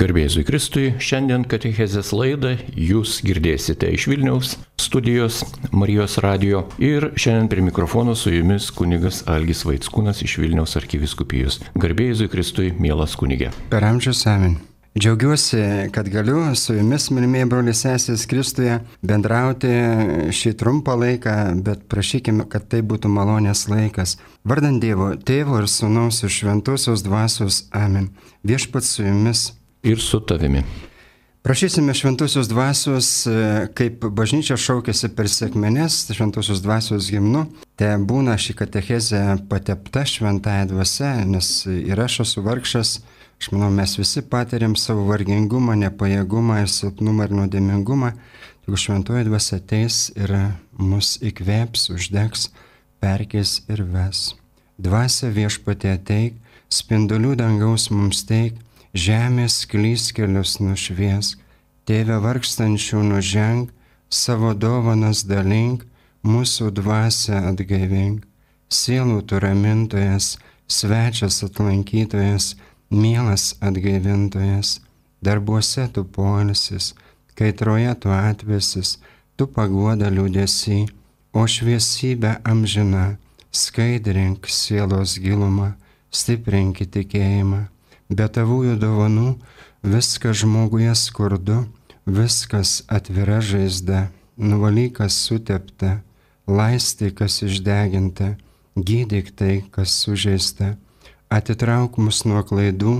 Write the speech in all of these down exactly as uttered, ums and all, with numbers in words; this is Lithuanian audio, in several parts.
Garbė Jėzui Kristui, šiandien katechezės laidą jūs girdėsite iš Vilniaus studijos Marijos radijo ir šiandien prie mikrofono su jumis kunigas Algis Vaickūnas iš Vilniaus arkivyskupijos. Garbė Jėzui Kristui, mielas kunige. Per amžius amen. Džiaugiuosi, kad galiu su jumis, mylimieji broliai seserys Kristuje, bendrauti šį trumpą laiką, bet prašykime, kad tai būtų malonės laikas. Vardant Dievo, Tėvo ir Sūnaus ir Šventosios Dvasios amen. Viešpats su jumis. Ir su tavimi. Prašysime Šventosios Dvasios, kaip bažnyčia šaukėsi per sekmenes, Šventosios Dvasios himnu, te būna šį katechezę patepta šventąja dvasia, nes ir aš esu vargšas, aš manau, mes visi patiriam savo vargingumą, nepajėgumą ir silpnumą ir nuodėmingumą, jeigu šventoji dvasia ateis ir mus įkvėps, uždegs, perkeis ir ves. Dvasia Viešpatie ateik, spindulių dangaus mums teik, žemės klystkelius nušviesk, Tėve vargstančių nuženk, savo dovanas dalink, mūsų dvasią atgaivink. Sielų tu ramintojas, svečias atlankytojas, mielas atgaivintojas, darbuose tu poilsis, kaitroje tu atvesis, tu paguoda liūdesį, o šviesybė amžina, skaidrink sielos gilumą, stiprink tikėjimą. Be tavųjų dovanų viskas žmoguje skurdu, viskas atvira žaizda, nuvalykas sutepta, laistyk kas išdeginta, gydyk tai, kas sužeista, atitrauk mus nuo klaidų,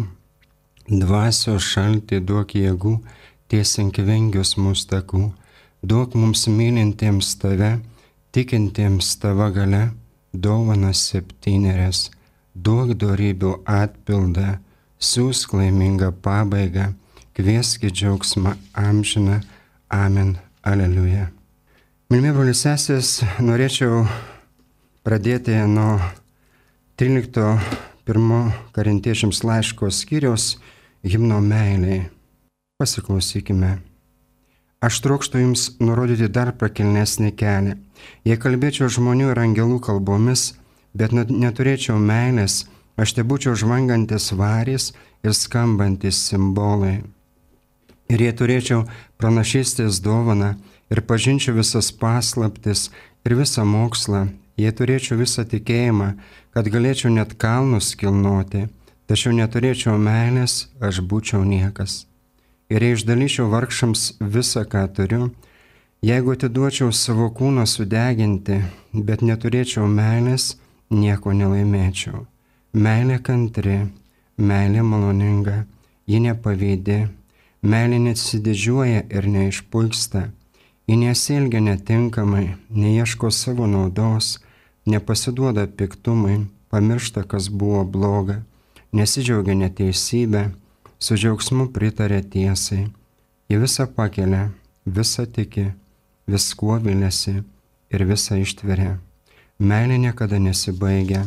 dvasios šaltį duok jėgų, tiesink vingius mūsų takų, duok mums mylintiems tave, tikintiems tava galia, dovanas septynerias, duok dorybių atpildą, siūsk laimingą pabaigą, kvieski džiaugsmą amžiną, amen, aleliuja. Mylimi broliai seserys, norėčiau pradėti nuo trylikto pirmo Korintiečiams laiško skyriaus himno meilei. Pasiklausykime. Aš trokštu jums nurodyti dar prakilnesnį kelią. Jei kalbėčiau žmonių ir angelų kalbomis, bet neturėčiau meilės, aš te būčiau žvangantis varys ir skambantis simbolai. Ir jei turėčiau pranašystės dovaną ir pažinčiau visas paslaptis ir visą mokslą, jei turėčiau visą tikėjimą, kad galėčiau net kalnus kilnoti, tačiau neturėčiau meilės, aš būčiau niekas. Ir jei išdalyčiau vargšams visą, ką turiu, jeigu atiduočiau savo kūną sudeginti, bet neturėčiau meilės, nieko nelaimėčiau. Meilė kantri, meilė maloninga, ji nepavydi, meilė nesididžiuoja ir neišpuiksta, ji nesielgia netinkamai, neieško savo naudos, nepasiduoda piktumui, pamiršta, kas buvo bloga, nesidžiaugia neteisybė, su džiaugsmu pritarė tiesai, ji visą pakelia, visą tiki, viskuo viliasi ir visą ištveria. Meilė niekada nesibaigia.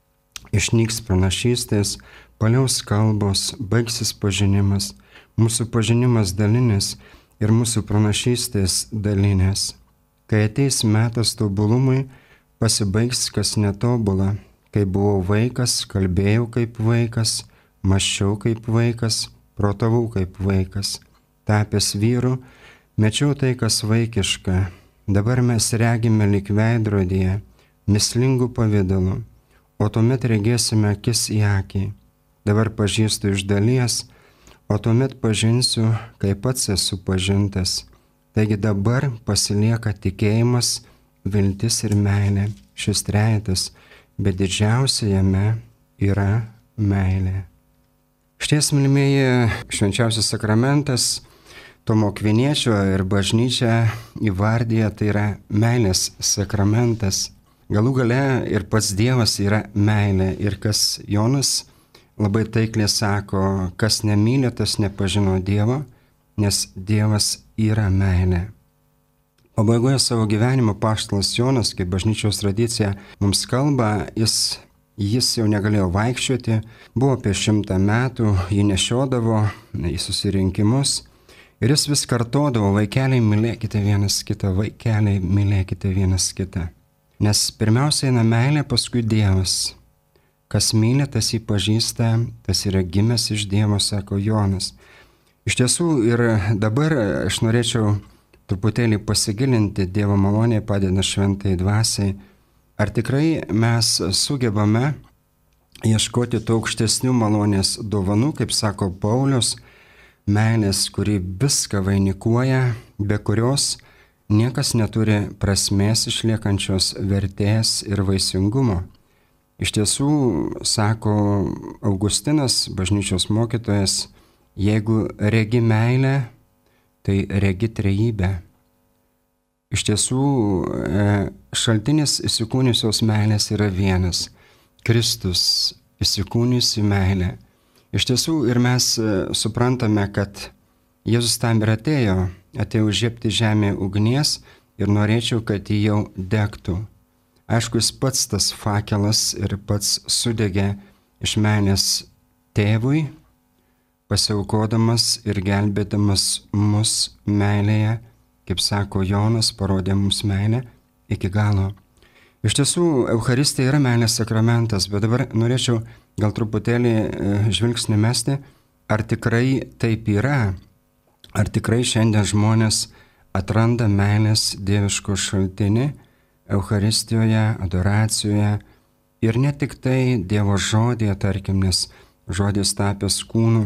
Išnyks pranašystės, paliaus kalbos, baigsis pažinimas, mūsų pažinimas dalinis ir mūsų pranašystės dalinės. Kai ateis metas tobulumui, pasibaigs kas netobula. Kai buvau vaikas, kalbėjau kaip vaikas, mąsčiau kaip vaikas, protavau kaip vaikas. Tapęs vyru, mečiau tai, kas vaikiška. Dabar mes regime lyg veidrodyje, mislingų pavidalu. O tuomet regėsime akis į akį. Dabar pažįstu iš dalies, o tuomet pažinsiu, kaip pats esu pažintas. Taigi dabar pasilieka tikėjimas, viltis ir meilė, šis trejetas, bet didžiausia jame yra meilė. Šties, mylimieji, švenčiausias sakramentas Tomo Akviniečio ir bažnyčia įvardyja, tai yra meilės sakramentas. Galų gale ir pats Dievas yra meilė ir kas Jonas labai taikliai sako, kas nemyli, tas nepažino Dievo, nes Dievas yra meilė. Pabaigoje savo gyvenimo apaštalas Jonas, kaip bažnyčios tradicija mums kalba, jis, jis jau negalėjo vaikščioti, buvo apie šimtą metų, jį nešiodavo į susirinkimus ir jis vis kartodavo, vaikeliai mylėkite vienas kitą, vaikeliai mylėkite vienas kitą. Nes pirmiausia eina meilė, paskui Dievas. Kas myli, tas jį pažįsta, tas yra gimęs iš Dievo, sako Jonas. Iš tiesų ir dabar aš norėčiau truputėlį pasigilinti Dievo malonėje padeda šventai dvasiai. Ar tikrai mes sugebame ieškoti tų aukštesnių malonės dovanų, kaip sako Paulius, meilės, kuri viską vainikuoja, be kurios niekas neturi prasmės išliekančios vertės ir vaisingumo. Iš tiesų, sako Augustinas, bažnyčios mokytojas, jeigu regi meilę, tai regi trejybę. Iš tiesų, šaltinis įsikūniusios meilės yra vienas - Kristus įsikūniusi meilė. Iš tiesų ir mes suprantame, kad Jėzus tam ir atėjo, atėjo užžiepti žemę ugnies ir norėčiau, kad jį jau degtų. Aišku, jis pats tas fakelas ir pats sudegė iš meilės tėvui, pasiaukodamas ir gelbėdamas mus meilėje, kaip sako Jonas, parodė mums meilę iki galo. Iš tiesų, Eucharistija yra meilės sakramentas, bet dabar norėčiau gal truputėlį žvilgsnį mesti, ar tikrai taip yra, ar tikrai šiandien žmonės atranda meilės dieviško šaltinį Eucharistijoje, adoracijoje ir ne tik tai Dievo žodėje, tarkim, nes žodis tapęs kūnu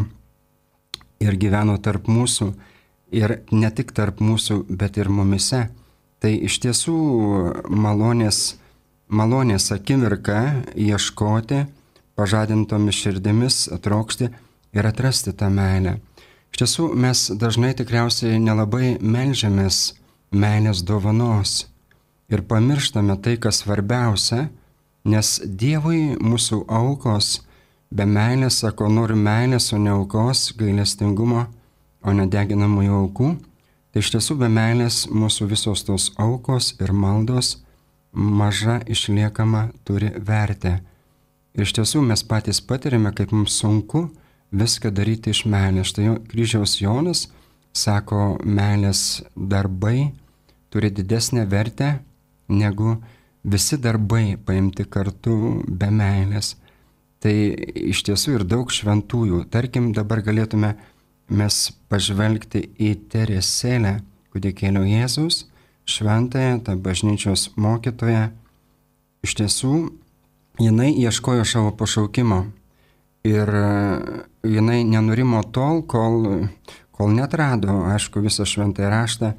ir gyveno tarp mūsų, ir ne tik tarp mūsų, bet ir mumise. Tai iš tiesų malonės, malonės akimirka ieškoti, pažadintomis širdimis trokšti ir atrasti tą meilę. Iš tiesų mes dažnai tikriausiai nelabai meldžiamės meilės dovanos ir pamirštame tai, kas svarbiausia, nes Dievui mūsų aukos be meilės, sako, noriu meilės, o ne aukos, gailestingumo, o ne deginamųjų aukų. Tai iš tiesų be meilės mūsų visos tos aukos ir maldos maža išliekama turi vertę. Ir iš tiesų mes patys patiriame, kaip mums sunku viską daryti iš meilės. Štai kryžiaus Jonas sako, meilės darbai turi didesnę vertę negu visi darbai paimti kartu be meilės. Tai iš tiesų ir daug šventųjų. Tarkim, dabar galėtume mes pažvelgti į Teresėlę, kūdikėlio Jėzaus, šventąją, tą bažnyčios mokytoją. Iš tiesų, jinai ieškojo savo pašaukimo ir jinai nenurimo tol, kol, kol netrado, aišku, visą šventąją raštą,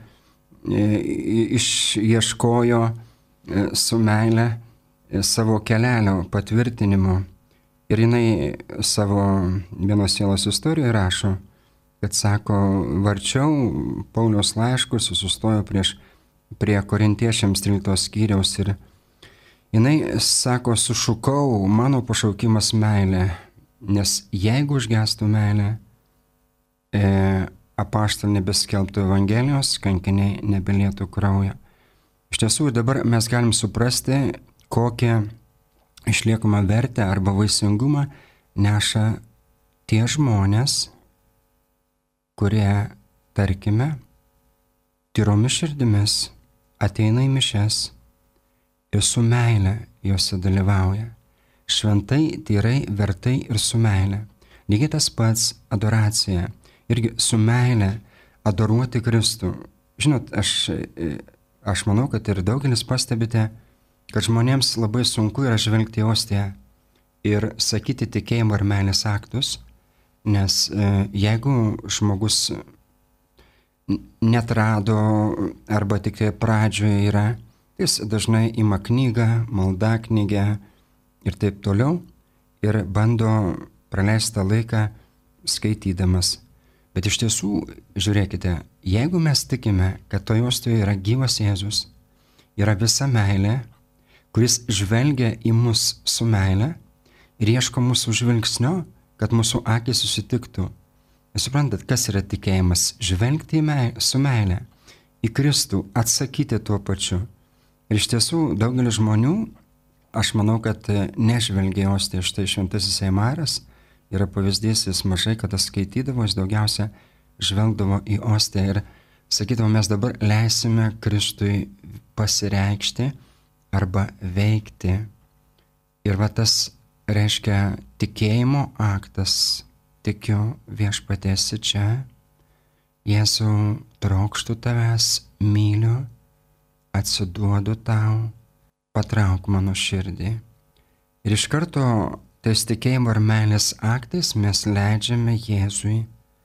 išieškojo su meile savo kelelio patvirtinimo. Ir jinai savo vienos sielos istorijoje rašo, kad sako, varčiau Pauliaus laiškus, sustojo prieš, prie korintiečiams tryliktos skyriaus ir jinai sako, sušukau, mano pašaukimas meilė, nes jeigu užgestų meilė, e, apaštalai nebeskelbtų Evangelijos, kankiniai nebelietų kraujo. Iš tiesų dabar mes galim suprasti, kokią išliekamą vertę arba vaisingumą neša tie žmonės, kurie, tarkime, tyromis širdimis ateina į mišias ir su meile jose dalyvauja. Šventai, tyrai, vertai ir su meile. Lygiai tas pats adoracija. Irgi su meile adoruoti Kristų. Žinot, aš, aš manau, kad ir daugelis pastebite, kad žmonėms labai sunku yra žvelgti į ostiją ir sakyti tikėjimo ir meilės aktus, nes jeigu žmogus netrado arba tik pradžioje yra, jis dažnai ima knygą, maldą knygę ir taip toliau ir bando praleisti laiką skaitydamas. Bet iš tiesų, žiūrėkite, jeigu mes tikime, kad toje ostijoje yra gyvas Jėzus, yra visa meilė, kuris žvelgia į mus su meile ir ieško mūsų žvilgsnio, kad mūsų akys susitiktų. Jūs suprantat, kas yra tikėjimas? Žvelgti į meilę, su meile, į Kristų, atsakyti tuo pačiu. Ir iš tiesų, daugelis žmonių, aš manau, kad nežvelgia į ostiją. Štai šventasis Eimaras yra pavyzdys, jis mažai kada skaitydavo, jis daugiausia žvelgdavo į ostiją ir sakydavo, mes dabar leisime Kristui pasireikšti arba veikti. Ir va tas reiškia tikėjimo aktas, tikiu viešpatie esi čia, Jėzau, trokštu tavęs, myliu, atsiduodu tau, patrauk mano širdį. Ir iš karto tais tikėjimo ir meilės aktais mes leidžiame Jėzui,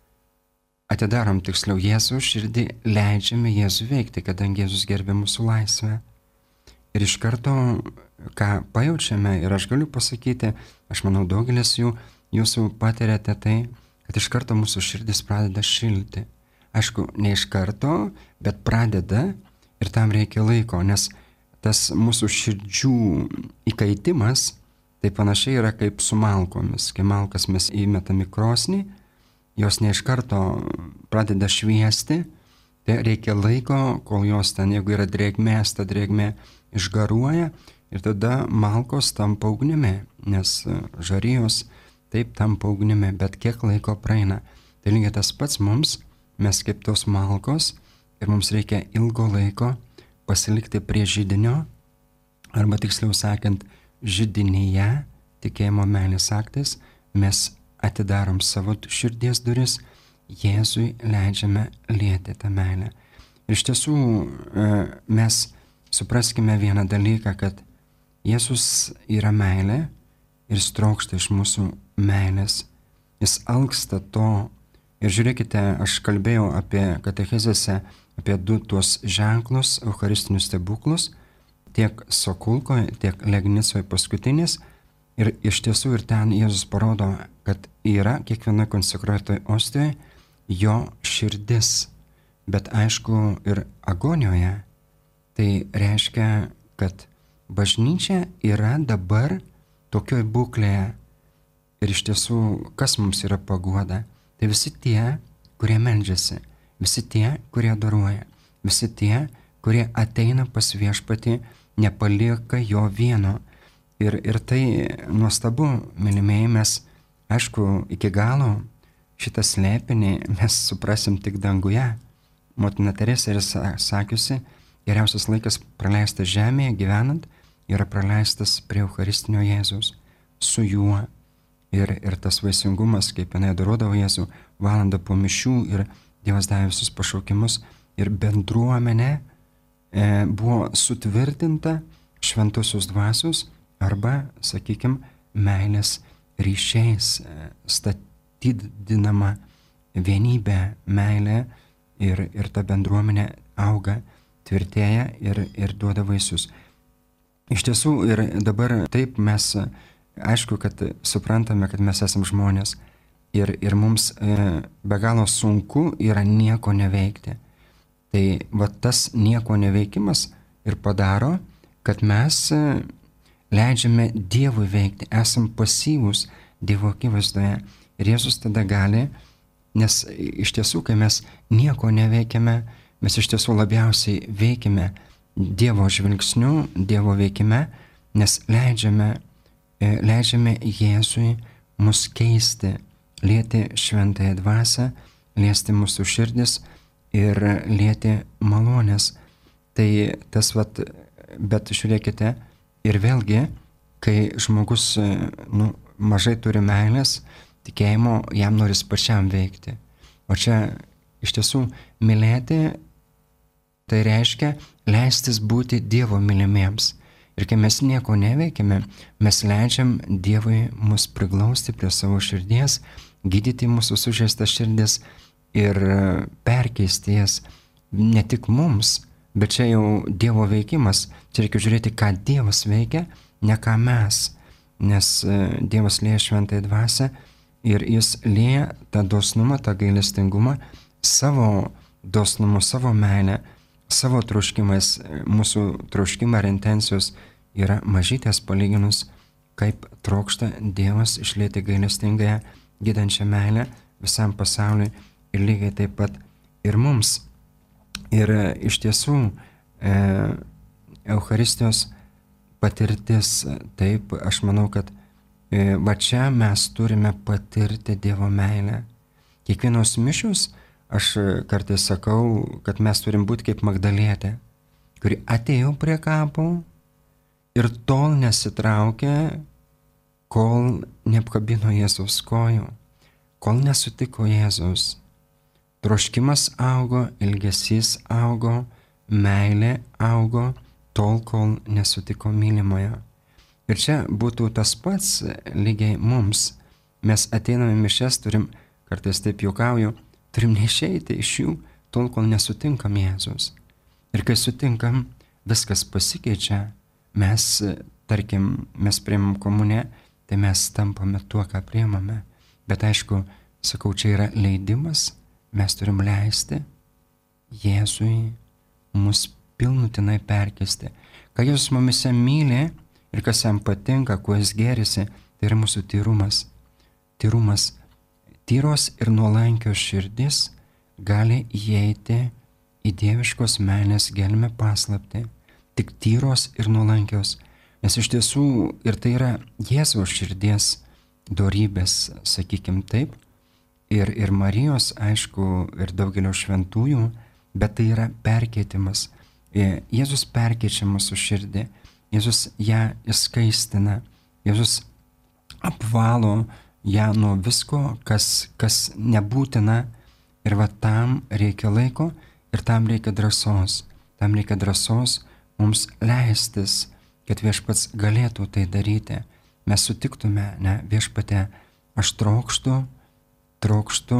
atidarom tiksliau Jėzų širdį, leidžiame Jėzų veikti, kadangi Jėzus gerbė mūsų laisvę. Ir iš karto, ką pajaučiame, ir aš galiu pasakyti, aš manau daugelis jų, jūsų patiriate tai, kad iš karto mūsų širdis pradeda šilti. Aišku, ne iš karto, bet pradeda ir tam reikia laiko, nes tas mūsų širdžių įkaitimas, tai panašiai yra kaip su malkomis. Kai malkas mes įmetam į krosnį, jos ne iš karto pradeda šviesti, tai reikia laiko, kol jos ten, jeigu yra drėgmės, ta drėgmė išgaruoja ir tada malkos tampa ugnimi, nes žarijos taip tampa ugnimi, bet kiek laiko praeina. Tai lygiai tas pats mums, mes kaip tos malkos ir mums reikia ilgo laiko pasilikti prie židinio, arba tiksliau sakant, židinyje, tikėjimo meilės aktais, mes atidarom savo širdies duris, Jėzui leidžiame lieti tą meilę. Ir iš tiesų mes supraskime vieną dalyką, kad Jėzus yra meilė ir jis trokšta iš mūsų meilės. Jis alksta to. Ir žiūrėkite, aš kalbėjau apie katechezėse, apie du tuos ženklus, eucharistinius stebuklus, tiek Sokulkoje, tiek Legnicoje paskutinis. Ir iš tiesų ir ten Jėzus parodo, kad yra kiekvienoje konsekruotoje ostijoje jo širdis, bet aišku ir agonijoje. Tai reiškia, kad bažnyčia yra dabar tokioj būklėje. Ir iš tiesų, kas mums yra paguoda? Tai visi tie, kurie meldžiasi, visi tie, kurie adoruoja, visi tie, kurie ateina pas viešpatį, nepalieka jo vieno. Ir, ir tai nuostabu, mylimieji, mes, aišku, iki galo šitą slėpinį mes suprasim tik danguje. Motina Teresė yra sakiusi, geriausias laikas praleistas žemėje gyvenant yra praleistas prie Eucharistinio Jėzaus, su juo. Ir, ir tas vaisingumas, kaip jinai adoruodavo Jėzų, valandą po mišių ir Dievas davė visus pašaukimus ir bendruomenė e, buvo sutvirtinta šventosios dvasios arba, sakykime, meilės ryšiais, statydinama vienybė, meilė ir, ir ta bendruomenė auga, tvirtėja ir, ir duoda vaisius. Iš tiesų ir dabar taip mes, aišku, kad suprantame, kad mes esame žmonės ir, ir mums e, be galo sunku yra nieko neveikti. Tai va tas nieko neveikimas ir padaro, kad mes e, leidžiame Dievui veikti, esam pasyvūs Dievo akivaizdoje. Ir Jėzus tada gali, nes iš tiesų, kai mes nieko neveikiame, mes iš tiesų labiausiai veikime Dievo žvilgsniu, Dievo veikime, nes leidžiame, leidžiame Jėzui mus keisti, lieti šventąją dvasią, liesti mūsų širdis ir lieti malonės. Tai tas vat, bet žiūrėkite, ir vėlgi, kai žmogus nu, mažai turi meilės, tikėjimo, jam noris pačiam veikti. O čia iš tiesų mylėti, tai reiškia leistis būti Dievo mylimiems. Ir kai mes nieko neveikime, mes leidžiam Dievui mus priglausti prie savo širdies, gydyti mūsų sužeistas širdis ir perkeisti jas ne tik mums, bet čia jau Dievo veikimas. Čia reikia žiūrėti, ką Dievas veikia, ne ką mes. Nes Dievas lieja šventąją dvasią ir jis lieja tą dosnumą, tą gailestingumą, savo dosnumu, savo meilę, savo troškimais. Mūsų troškimai ir intencijos yra mažytės palyginus, kaip trokšta Dievas išlieti gailestingąją, gydančią meilę visam pasauliui ir lygiai taip pat ir mums. Ir iš tiesų e, Eucharistijos patirtis, taip, aš manau, kad e, va čia mes turime patirti Dievo meilę. Kiekvienos mišios, aš kartais sakau, kad mes turim būti kaip Magdalietė, kuri atėjo prie kapo ir tol nesitraukė, kol neapkabino Jėzaus kojų, kol nesutiko Jėzaus, Troškimas augo, ilgesys augo, meilė augo, tol, kol nesutiko mylimojo. Ir čia būtų tas pats lygiai mums. Mes ateiname mišias, turim, kartais taip juokauju, turim neišeiti iš jų, tol, kol nesutinkam Jėzus. Ir kai sutinkam, viskas pasikeičia. Mes, tarkim, mes priimam komuniją, tai mes tampame tuo, ką priimame. Bet aišku, sakau, čia yra leidimas, mes turim leisti Jėzui mus pilnutinai perkeisti. Ką Jėzus mumise myli ir kas jam patinka, kuo jis gėrisi, tai yra mūsų tyrumas. Tyrumas, tyros ir nuolankios širdis gali įeiti į dieviškos meilės gelmę paslaptį. Tik tyros ir nuolankios. Nes iš tiesų ir tai yra Jėzaus širdies dorybės, sakykim taip, ir, ir Marijos, aišku, ir daugelio šventųjų, bet tai yra perkeitimas. Jėzus perkeičia mūsų širdį, Jėzus ją įskaistina, Jėzus apvalo ją nuo visko, kas, kas nebūtina, ir va tam reikia laiko ir tam reikia drąsos. Tam reikia drąsos mums leistis, kad Viešpats galėtų tai daryti. Mes sutiktume, ne, Viešpate, aš trokštu, trokštu,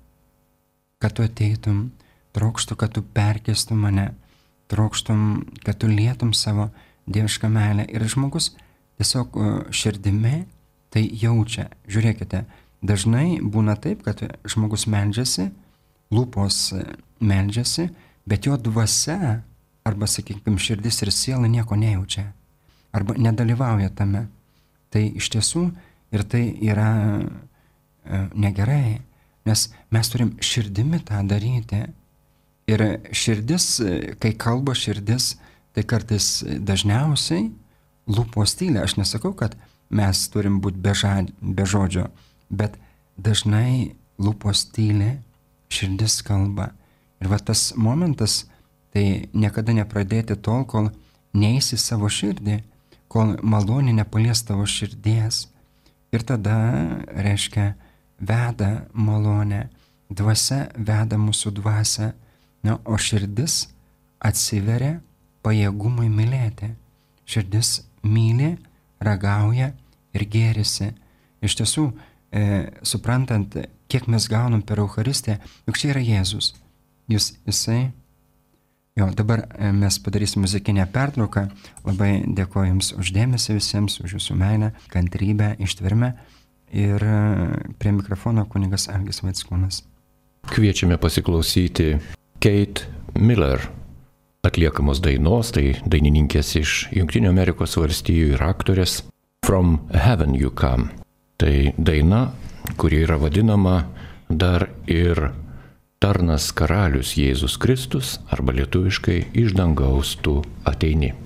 kad tu ateitum, trokštu, kad tu perkeistum mane, trokštum, kad tu lietum savo dievišką meilę. Ir žmogus tiesiog širdimi tai jaučia. Žiūrėkite, dažnai būna taip, kad žmogus meldžiasi, lūpos meldžiasi, bet jo dvasia, arba, sakykime, širdis ir siela nieko nejaučia, arba nedalyvauja tame. Tai iš tiesų ir tai yra e, negerai, nes mes turim širdimi tą daryti. Ir širdis, kai kalba širdis, tai kartais dažniausiai lūpos tyli. Aš nesakau, kad mes turim būti be, žad, be žodžio, bet dažnai lūpos tyli, širdis kalba. Ir va tas momentas, tai niekada nepradėti tol, kol neisi savo širdį, kol malonė nepalies tavo širdies. Ir tada, reiškia, veda malonė, dvasia veda mūsų dvasią, na, o širdis atsiveria pajėgumui mylėti. Širdis myli, ragauja ir gėrisi. Iš tiesų, e, suprantant, kiek mes gaunam per Eucharistiją, juk čia yra Jėzus. Jūs, jisai, jo, dabar mes padarysim muzikinę pertrauką. Labai dėkoju Jums už dėmesį visiems, už Jūsų meilę, kantrybę, ištvermę. Ir prie mikrofono kunigas Algis Vaickūnas. Kviečiame pasiklausyti Kate Miller atliekamos dainos, tai dainininkės iš Jungtinių Amerikos valstijų ir aktorės From Heaven You Come. Tai daina, kuri yra vadinama dar ir Tarnas karalius Jėzus Kristus, arba lietuviškai Iš dangaus tu ateini.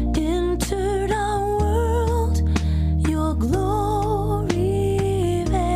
Entered our world, your glory.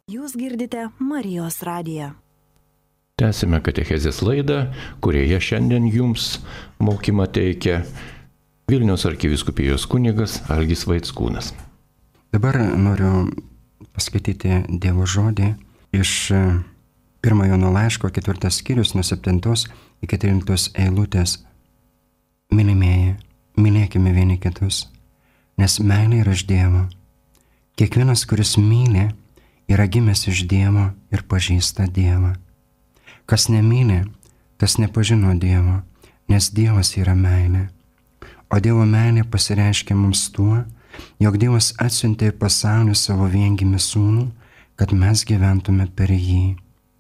Jūs girdite Marijos radiją. Tęsime katechezės laidą, kurioje šiandien jums mokymą teikia Vilniaus arkivyskupijos kunigas Algis Vaickūnas. Dabar noriu paskaityti Dievo žodį iš pirmojo Jono laiško ketvirtas skyrius nuo septintos iki tryliktos eilutės. Mylimieji, mylėkime vieni kitus, nes meilė yra iš Dievo. Kiekvienas, kuris myli, yra gimęs iš Dievo ir pažįsta Dievą. Kas nemyli, tas nepažino Dievo, nes Dievas yra meilė. O Dievo meilė pasireiškia mums tuo, jog Dievas atsiuntė į pasaulį savo viengimį sūnų, kad mes gyventume per jį.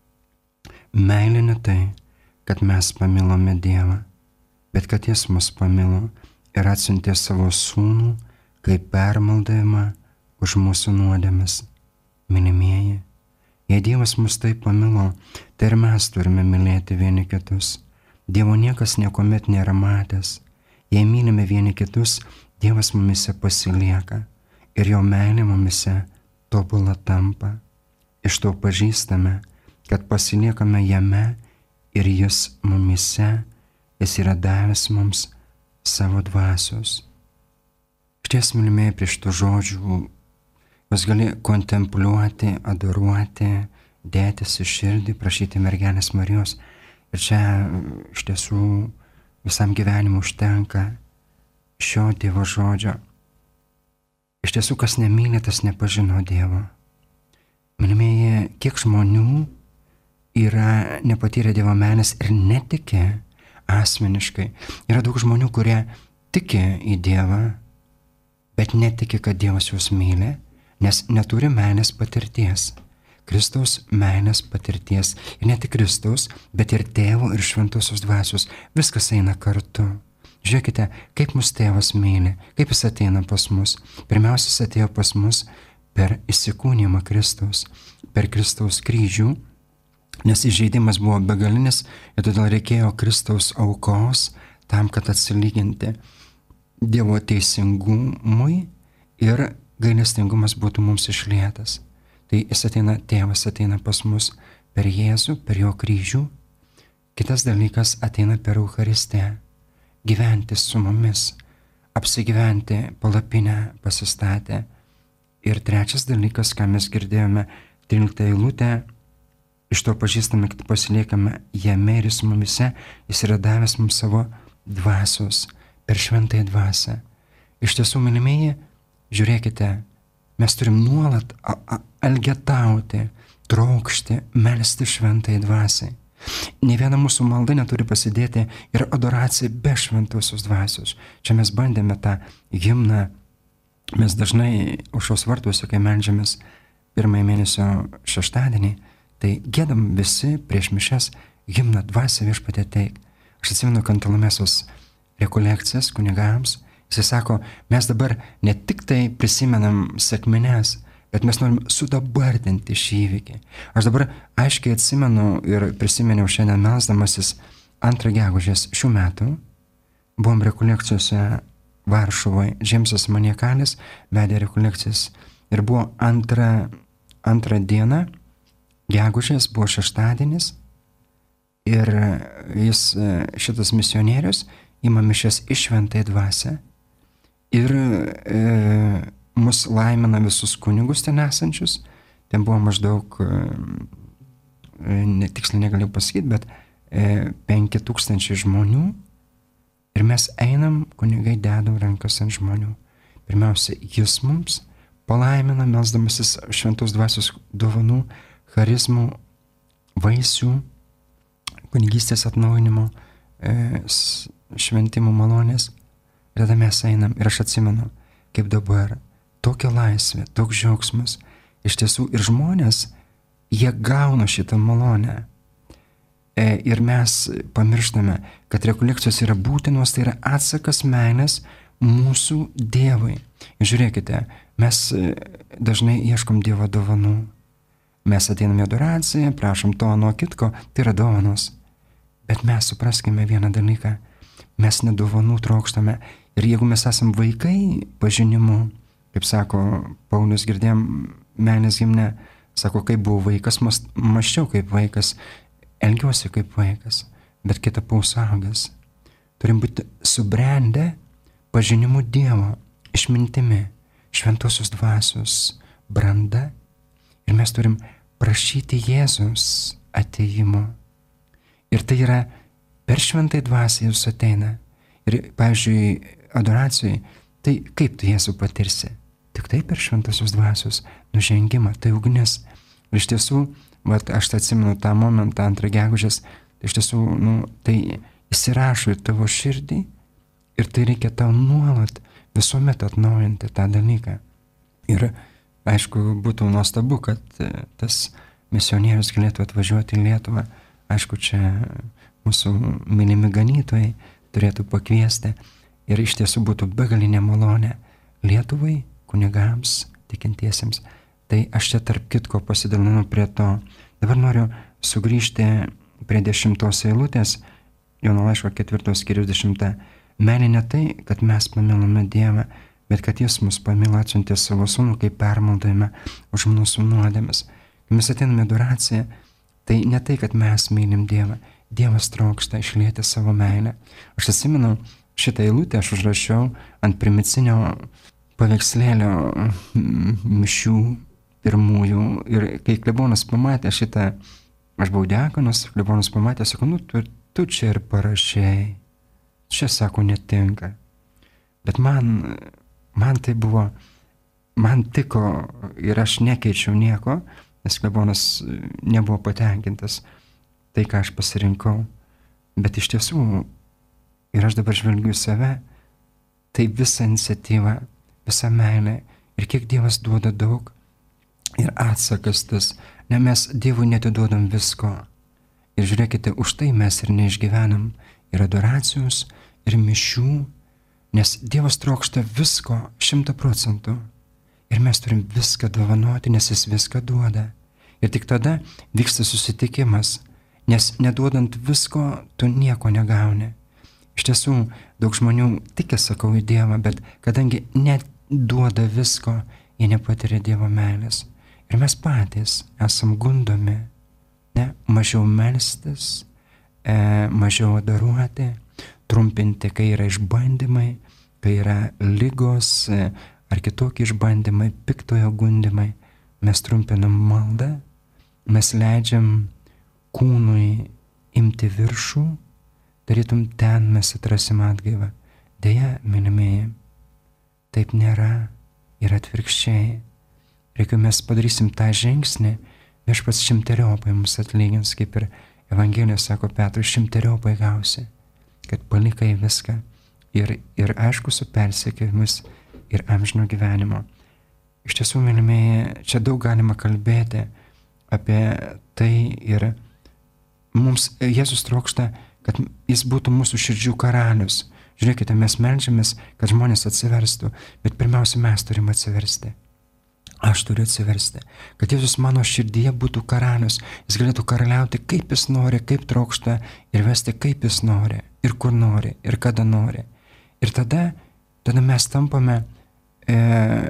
Meilė ne tai, kad mes pamilome Dievą, bet kad Jis mus pamilo ir atsiuntė savo sūnų kaip permaldavimą už mūsų nuodėmes. Mylimieji, jei Dievas mus taip pamilo, tai ir mes turime mylėti vieni kitus. Dievo niekas niekuomet nėra matęs. Jei mylime vieni kitus, Dievas mumise pasilieka ir jo meilė mumise tobula tampa. Iš to pažįstame, kad pasiliekame jame ir Jis mumise, Jis yra davęs mums savo dvasios. Šties, mylimieji, prie šitų žodžių jūs gali kontempliuoti, adoruoti, dėtis į širdį, prašyti mergelės Marijos. Ir čia iš tiesų visam gyvenimui užtenka šio Dievo žodžio. Iš tiesų, kas nemyli, tas nepažino Dievo. Mylimieji, kiek žmonių yra nepatyrę Dievo meilės ir netiki asmeniškai. Yra daug žmonių, kurie tiki į Dievą, bet netiki, kad Dievas juos myli, nes neturi meilės patirties. Kristaus meilės patirties. Ir ne tik Kristaus, bet ir Tėvo ir Šventosios dvasios. Viskas eina kartu. Žiūrėkite, kaip mus Tėvas myli, kaip Jis ateina pas mus. Pirmiausia, Jis atėjo pas mus per įsikūnijimą Kristaus, per Kristaus kryžių, nes įžeidimas buvo begalinis ir todėl reikėjo Kristaus aukos tam, kad atsilyginti Dievo teisingumui ir gailestingumas būtų mums išlietas. Tai Jis ateina, Tėvas ateina pas mus per Jėzų, per jo kryžių. Kitas dalykas, ateina per Eucharistiją, gyventi su mumis, apsigyventi, palapinę pasistatę. Ir trečias dalykas, ką mes girdėjome, tryliktą eilutę, iš to pažįstame, kad pasiliekame jame ir Jis mumise, Jis yra davęs mums savo dvasios per šventąją dvasią. Iš tiesų, mylimieji, žiūrėkite, mes turim nuolat elgetauti, trokšti, melsti šventąją dvasiai. Nė viena mūsų malda neturi pasidėti ir adoracija be šventosios dvasios. Čia mes bandėme tą himną, mes dažnai aušros vartuose, kai meldžiamės pirmąjį mėnesio šeštadienį, tai giedam visi prieš mišias himną Dvasia viešpatie ateik. Aš atsimenu Kantalamėsos rekolekcijas kunigams. Jis sako, mes dabar ne tik tai prisimenam sekmines, bet mes norim sudabartinti šį įvykį. Aš dabar aiškiai atsimenu ir prisimeniau šiandien melsdamasis antrą gegužės šių metų. Buvom rekolekcijose Varšuvoje. Džeimsas Maniekalis vedė rekolekcijas ir buvo antra, antrą dieną gegužės, buvo šeštadienis ir jis, šitas misionierius, ima mišias į šventąją dvasią ir e, mus laimina visus kunigus ten esančius. Ten buvo maždaug, e, netiksliai negaliu pasakyti, bet e, penki tūkstančiai žmonių ir mes einam, kunigai dedam rankas ant žmonių. Pirmiausia, Jis mums palaimina, melsdamasis šventos dvasios dovanų, charizmų, vaisių, kunigystės atnaujinimo, e, šventimų malonės. Ir tada mes einam ir aš atsimenu, kaip dabar, tokia laisvė, toks džiaugsmas. Iš tiesų ir žmonės, jie gauna šitą malonę. E, ir mes pamirštame, kad rekolekcijos yra būtinos, tai yra atsakas meilės mūsų Dievui. Ir žiūrėkite, mes dažnai ieškom Dievo dovanų. Mes ateiname į adoraciją, prašom to, nuo kitko, tai yra dovanos. Bet mes supraskime vieną dalyką, mes nedovanų trokštame. Ir jeigu mes esam vaikai pažinimu, kaip sako Paulius, girdėjom meilės himne, Sako, kai buvau vaikas, mąsčiau kaip vaikas, elgiuosi kaip vaikas, bet kitą pausaugas. Turim būti subrendę pažinimu Dievo, išmintimi, šventosios dvasios branda ir mes turim prašyti Jėzus ateimo. Ir tai yra per šventai dvasią Jėzus ateina. Ir, pavyzdžiui, adoracijai, tai kaip tu Jėzų patirsi? Tik tai per šventosios dvasios nužengimą, tai ugnis. Ir iš tiesų, vat, aš atsimenu tą momentą antrą gegužės, tai iš tiesų, nu, tai įsirašo į tavo širdį ir tai reikia tau nuolat visuomet atnaujinti tą dalyką. Ir, aišku, būtų nuostabu, kad tas misionierius galėtų atvažiuoti į Lietuvą. Aišku, čia mūsų mylimi ganytojai turėtų pakviesti ir iš tiesų būtų begalinė malonė Lietuvai, kunigams, tikintiesiems. Tai aš čia tarp kitko pasidalinu prie to. Dabar noriu sugrįžti prie dešimtos eilutės, Jono laiško ketvirtos skyrius dešimta. Meilė ne tai, kad mes pamilome Dievą, bet kad Jis mus pamilo atsiuntė savo sūnų, kaip permaldojame už mūsų nuodėmes. Kai mes ateiname adoraciją, tai ne tai, kad mes mylim Dievą. Dievas trokšta išlieti savo meilę. Aš atsimenu, šitą eilutę aš užrašiau ant primicinio paveikslėlio mišių pirmųjų. Ir kai klebonas pamatė šitą, aš buvau diakonas, klebonas pamatė, sako, nu, tu, tu čia ir parašėjai. Čia, sako, netinka. Bet man, man tai buvo, man tiko ir aš nekeičiau nieko, nes klebonas nebuvo patenkintas tai, ką aš pasirinkau. Bet iš tiesų, ir aš dabar žvelgiu į save, tai visa iniciatyva, visa meilė ir kiek Dievas duoda daug ir atsakas tas, ne mes Dievui netiduodam visko. Ir žiūrėkite, už tai mes ir neišgyvenam ir adoracijos, ir mišių, nes Dievas trokšta visko šimta procentų. Ir mes turim viską dovanoti, nes Jis viską duoda. Ir tik tada vyksta susitikimas, nes neduodant visko, tu nieko negauni. Iš tiesų, daug žmonių tikė, sakau, į Dievą, bet kadangi neduoda visko, jie nepatiria Dievo meilės. Ir mes patys esam gundomi, ne, mažiau melstis, e, mažiau adoruoti, trumpinti, kai yra išbandymai, kai yra lygos e, ar kitokie išbandymai, piktojo gundymai. Mes trumpinam maldą, mes leidžiam kūnui imti viršų, tarytum ten mes atrasim atgaivą. Deja, mylimieji, taip nėra ir atvirkščiai. Reikia mes padarysim tą žingsnį, viešpats šimteriopai mums atlygins, kaip ir Evangelija sako Petrui, šimteriopai gausi, kad palikai viską ir, ir aišku su persekiojimus ir amžino gyvenimo. Iš tiesų, mylimieji, čia daug galima kalbėti apie tai ir mums Jėzus trokšta, kad Jis būtų mūsų širdžių karalius. Žiūrėkite, mes meldžiamės, kad žmonės atsiverstų, bet pirmiausia, mes turim atsiversti. Aš turiu atsiversti, kad Jėzus mano širdyje būtų karalius. Jis galėtų karaliauti, kaip Jis nori, kaip trokšta ir vesti, kaip Jis nori, ir kur nori, ir kada nori. Ir tada, tada mes tampame, e,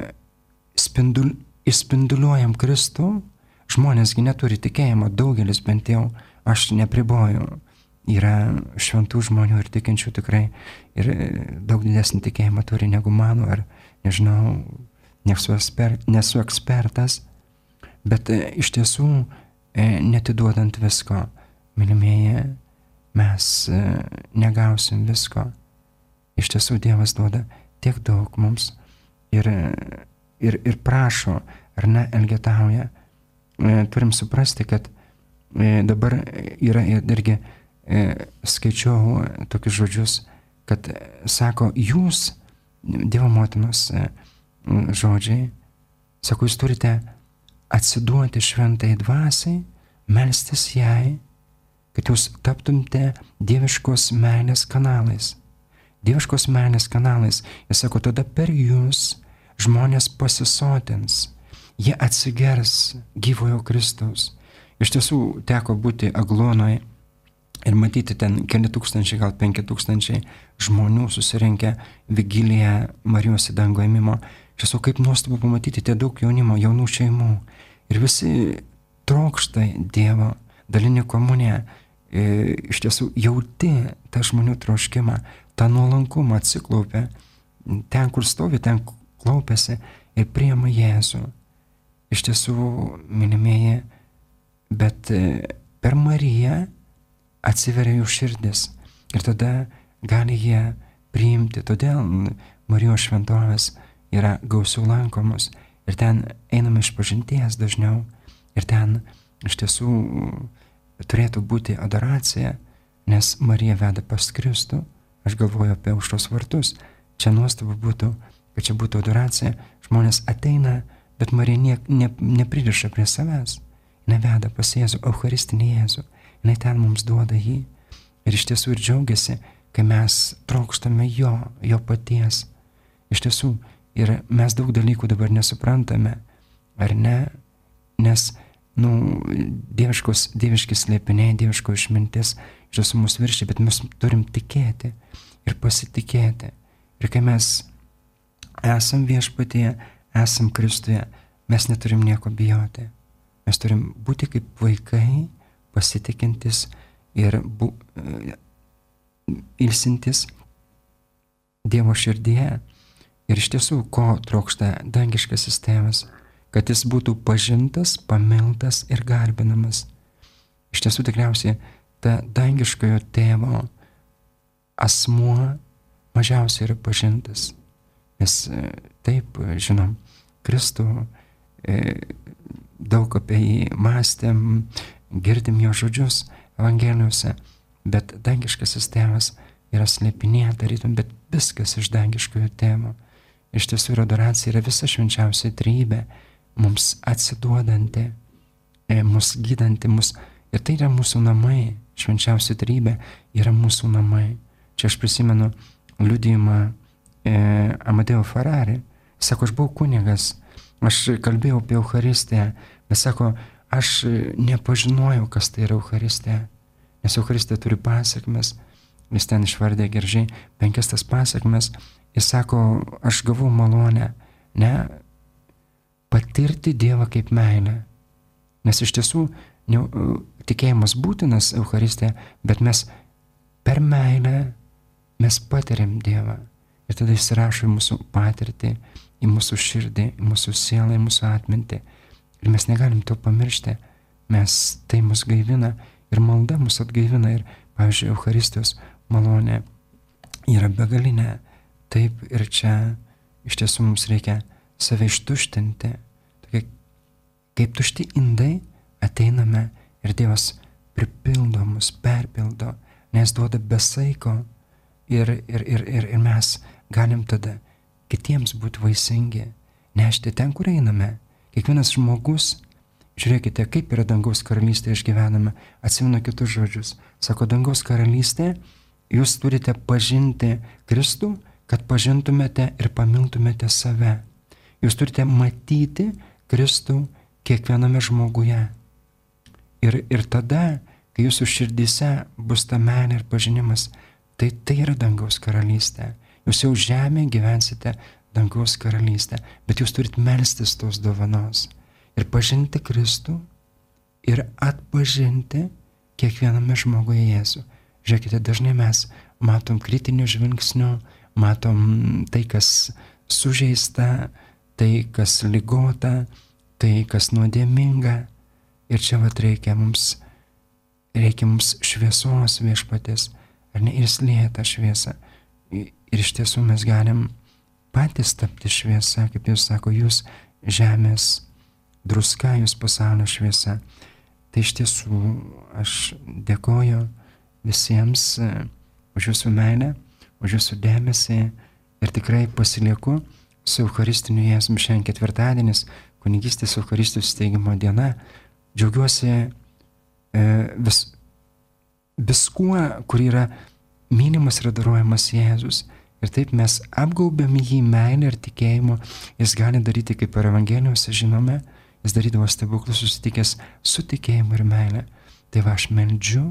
spindul, išspinduliuojam Kristų. Žmonėsgi neturi tikėjimo, daugelis bent jau, aš nepriboju. Yra šventų žmonių ir tikinčių tikrai ir daug didesnį tikėjimą turi negu mano, ar nežinau, nesu, ekspert, nesu ekspertas, bet e, iš tiesų, e, netiduodant visko, mylimieji, mes e, negausim visko. Iš tiesų Dievas duoda tiek daug mums ir, ir, ir prašo, ar ne, elgetauja. E, turim suprasti, kad e, dabar yra irgi e, skaičiau tokius žodžius, kad e, sako, jūs, Dievo motinos e, žodžiai, sako, jūs turite atsiduoti šventai dvasiai, melstis jai, kad jūs taptumte dieviškos meilės kanalais. Dieviškos meilės kanalais. Jis sako, tada per jūs žmonės pasisotins, jie atsigers gyvojo Kristaus. Iš tiesų teko būti Agluonoje ir matyti ten keli tūkstančiai, gal penki tūkstančiai žmonių susirinkę vigiliją Marijos į dangų ėmimo. Iš tiesų kaip nuostabu pamatyti tie daug jaunimo, jaunų šeimų. Ir visi trokšta Dievo, dalinė komunija, e, iš tiesų jauti tą žmonių troškimą, tą nuolankumą, atsiklaupia, ten, kur stovi, ten klaupiasi ir priima Jėzų. Iš tiesų, mylimieji, bet per Mariją atsiveria jų širdis ir tada gali jie priimti. Todėl Marijos šventovės yra gausiau lankomos ir ten einame iš pažinties dažniau ir ten iš tiesų turėtų būti adoracija, nes Marija veda pas Kristų. Aš galvoju apie aušros vartus. Čia nuostabu būtų, kad čia būtų adoracija. Žmonės ateina, bet Marija ne, ne, nepririša prie savęs. Jis veda pas Jėzų, Eucharistinį Jėzų. Jis ten mums duoda jį. Ir iš tiesų ir džiaugiasi, kai mes trokštame jo, jo paties. Iš tiesų, ir mes daug dalykų dabar nesuprantame, ar ne? Nes, nu, dieviškos, dieviški slėpiniai, dieviško išmintis iš tiesų mus viršia, bet mes turim tikėti ir pasitikėti. Ir kai mes esam viešpatyje, esam Kristuje, mes neturim nieko bijoti. Mes turim būti kaip vaikai, pasitikintis ir bu, ilsintis Dievo širdyje. Ir iš tiesų, ko trokšta dangiškasis tėvas, kad jis būtų pažintas, pamiltas ir garbinamas. Iš tiesų, tikriausiai, ta dangiškojo tėvo asmuo mažiausiai yra pažintas. Mes taip žinom Kristų, daug apie jį mąstėm, girdim jo žodžius Evangelijose, bet dangiškasis tėvas yra slėpinėje, tarytum, bet viskas iš dangiškojo tėvo. Iš tiesų ir adoracija yra visa švenčiausia trejybė, mums atsiduodanti, mus gydanti, mus, ir tai yra mūsų namai, švenčiausia trejybė yra mūsų namai. Čia aš prisimenu liudijimą e, Amadeo Ferrari. Sako, aš buvau kunigas, aš kalbėjau apie Eucharistiją, bet sako, aš nepažinojau, kas tai yra Eucharistija, nes Eucharistija turi pasiekmes, jis ten išvardė geržiai penkias tas pasiekmes, jis sako, aš gavau malonę, ne, patirti Dievą kaip meilę, nes iš tiesų ne, tikėjimas būtinas Eucharistija, bet mes per meilę mes patiriam Dievą ir tada jis rašo į mūsų patirtį, į mūsų širdį, į mūsų sielą, į mūsų atmintį. Ir mes negalim to pamiršti, mes tai mus gaivina ir malda mus atgaivina. Ir, pavyzdžiui, Eucharistijos malonė yra begalinė. Taip ir čia iš tiesų mums reikia save ištuštinti. Tokia, kaip tušti indai ateiname ir Dievas pripildo mus, perpildo, nes duoda besaiko ir, ir, ir, ir, ir mes galim tada kitiems būti vaisingi, nešti ten, kur einame. Kiekvienas žmogus, žiūrėkite, kaip yra dangaus karalystė išgyvename, atsimenu kitus žodžius. Sako, dangaus karalystė, jūs turite pažinti Kristų, kad pažintumėte ir pamiltumėte save. Jūs turite matyti Kristų kiekviename žmoguje. Ir, ir tada, kai jūsų širdyse bus ta meilė ir pažinimas, tai tai yra dangaus karalystė. Jūs jau žemėje gyvensite dangaus karalystę, bet jūs turit melstis tos dovanos ir pažinti Kristų ir atpažinti kiekviename žmoguje Jėzų. Žiūrėkite, dažnai mes matom kritinių žvilgsnių, matom tai, kas sužeista, tai, kas ligota, tai, kas nuodėminga. Ir čia vat reikia mums, reikia mums šviesos viešpaties, ar ne, ir slėta šviesa. Ir iš tiesų mes galim patys tapti šviesa, kaip jūs sako, jūs žemės druska, jūs pasaulio šviesa. Tai iš tiesų aš dėkoju visiems už jūsų meilę, už jūsų dėmesį ir tikrai pasilieku su Eucharistiniu Jėzumi. Šiandien ketvirtadienis, kunigystės Eucharistijos steigimo diena. Džiaugiuosi e, vis, viskuo, kur yra mylimas ir adoruojamas Jėzus. Ir taip mes apgaubėm jį meilę ir tikėjimu. Jis gali daryti, kaip ir Evangelijose žinome, jis darydavo stebuklus susitikęs su tikėjimu ir meilė. Tai va, aš meldžiu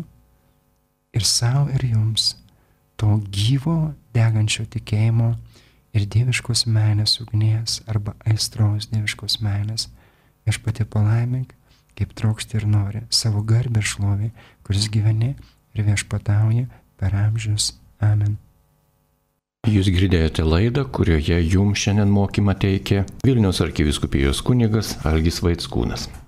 ir savo, ir jums to gyvo, degančio tikėjimo ir dieviškos meilės ugnies arba aistros dieviškos meilės, Viešpatie palaimink, kaip trokšti ir nori, savo garbę ir šlovę, kuris gyveni ir viešpatauji per amžius. Amen. Jūs girdėjote laidą, kurioje jums šiandien mokymą teikė Vilniaus arkivyskupijos kunigas Algis Vaickūnas.